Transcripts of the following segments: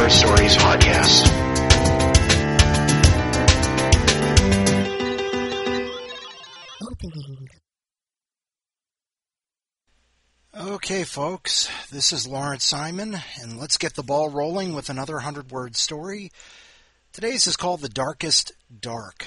Word Stories podcast. Opening. Okay, folks, this is Lawrence Simon, and let's get the ball rolling with another 100-word story. Today's is called The Darkest Dark.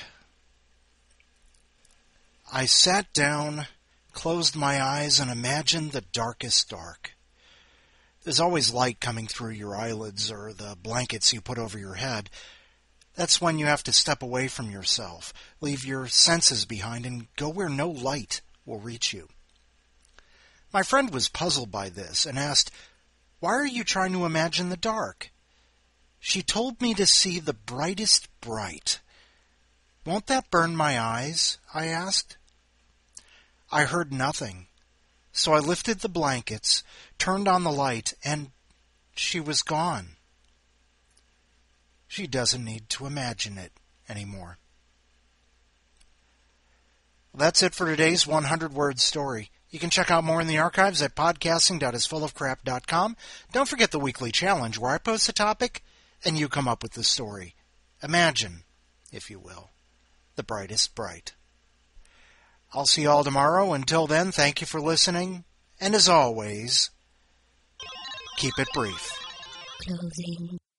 I sat down, closed my eyes, and imagined the darkest dark. There's always light coming through your eyelids or the blankets you put over your head. That's when you have to step away from yourself, leave your senses behind, and go where no light will reach you. My friend was puzzled by this and asked, "Why are you trying to imagine the dark?" She told me to see the brightest bright. "Won't that burn my eyes?" I asked. I heard nothing, so I lifted the blankets, turned on the light, and she was gone. She doesn't need to imagine it anymore. Well, that's it for today's 100-word story. You can check out more in the archives at podcasting.isfullofcrap.com. Don't forget the weekly challenge where I post a topic and you come up with the story. Imagine, if you will, the brightest bright. I'll see you all tomorrow. Until then, thank you for listening. And as always, keep it brief. Closing.